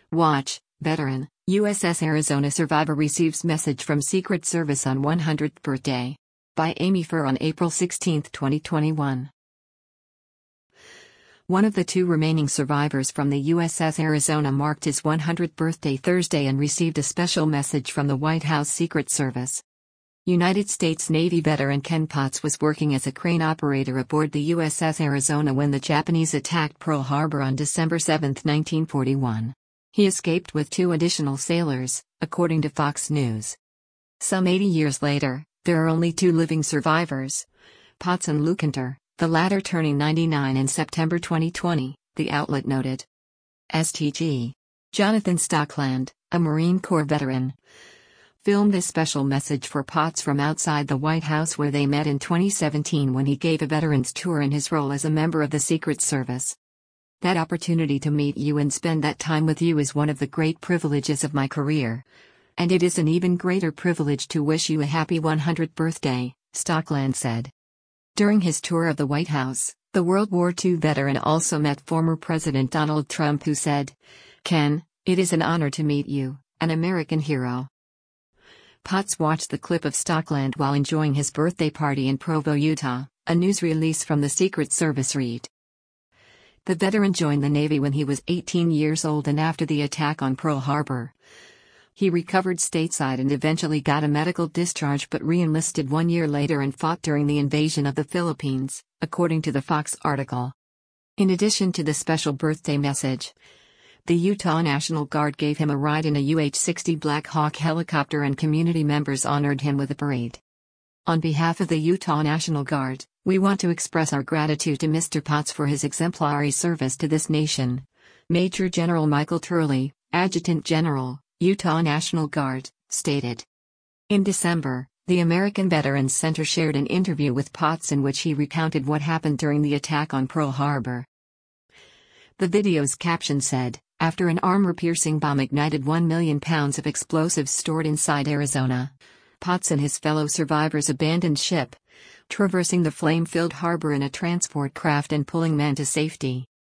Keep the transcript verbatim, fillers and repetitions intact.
Watch, veteran, U S S Arizona survivor receives message from Secret Service on one hundredth birthday. By Amy Furr on April sixteenth, twenty twenty-one. One of the two remaining survivors from the U S S Arizona marked his one hundredth birthday Thursday and received a special message from the White House Secret Service. United States Navy veteran Ken Potts was working as a crane operator aboard the U S S Arizona when the Japanese attacked Pearl Harbor on December seventh, nineteen forty-one. He escaped with two additional sailors, according to Fox News. Some eighty years later, there are only two living survivors, Potts and Lucanter, the latter turning ninety-nine in September twenty twenty, the outlet noted. S T G. Jonathan Stockland, a Marine Corps veteran, filmed this special message for Potts from outside the White House where they met in twenty seventeen when he gave a veterans tour in his role as a member of the Secret Service. That opportunity to meet you and spend that time with you is one of the great privileges of my career. And it is an even greater privilege to wish you a happy one hundredth birthday, Stockland said. During his tour of the White House, the World War Two veteran also met former President Donald Trump, who said, "Ken, it is an honor to meet you, an American hero." Potts watched the clip of Stockland while enjoying his birthday party in Provo, Utah, a news release from the Secret Service read. The veteran joined the Navy when he was eighteen years old and after the attack on Pearl Harbor. He recovered stateside and eventually got a medical discharge but re-enlisted one year later and fought during the invasion of the Philippines, according to the Fox article. In addition to the special birthday message, the Utah National Guard gave him a ride in a U H sixty Black Hawk helicopter and community members honored him with a parade. On behalf of the Utah National Guard, we want to express our gratitude to Mister Potts for his exemplary service to this nation. Major General Michael Turley, Adjutant General, Utah National Guard, stated. In December, the American Veterans Center shared an interview with Potts in which he recounted what happened during the attack on Pearl Harbor. The video's caption said, "After an armor-piercing bomb ignited one million pounds of explosives stored inside Arizona, Potts and his fellow survivors abandoned ship, traversing the flame-filled harbor in a transport craft and pulling men to safety."